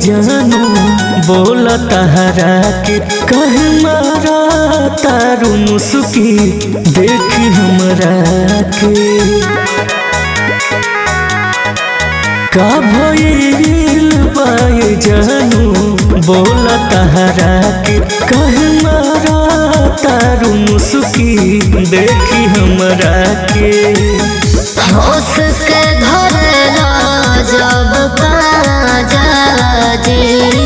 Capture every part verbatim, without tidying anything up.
जानू बोला तहरा के कहे मारा तारू मुस्की देखी हमरा के का भइल बाए जानू बोला तहरा के कहे मारा तारू मुस्की देखी हमरा के होश के धरला जब काजा जी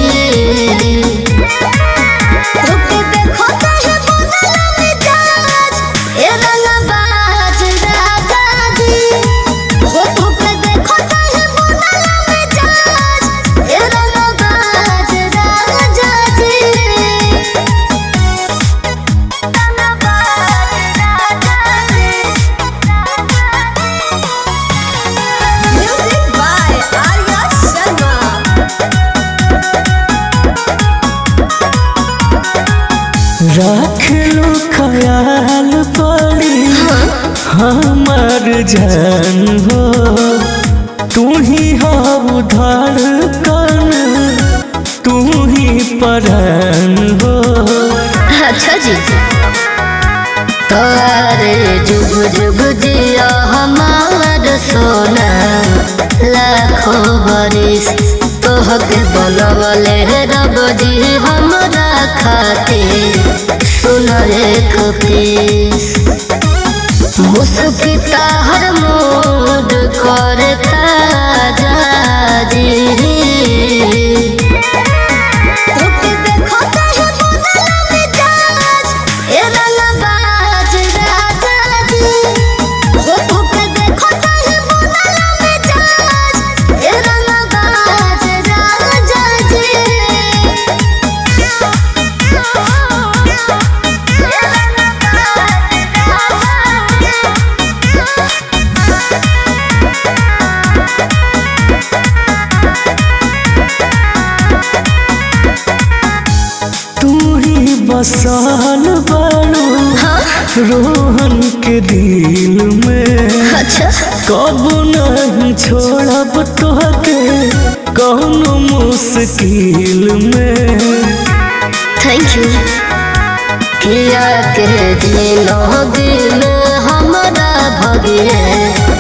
रुके देखो कहे बनला मिजाज ए रंगबाज राजा जी हो रुके देखो कहे बनला मिजाज ए रंगबाज राजा जी Music by Arya Sharma. रख लो ख्याल पड़ी हमार जान हो तू ही हो धड़कन तू ही परान हो। अच्छा जी तोरे जुग जुग जिया हमार सोना लाखों बरिस तोहके बनवले रब जी हमरा खातिर सुन एक पीस मुस्किता हर मूड करे ताजा जी रुके देखो कहे बनला मिजाज ए रंगबाज राजा जी हो रुके देखो कहे बनला मिजाज ए रंगबाज राजा जी तू ही बसाल बाड़ू रोहन के दिल में अच्छा कब नहीं छोड़ब तोहके कौनो मुश्किल में। थैंक यू किया के दिनो दिल हमरा भगिए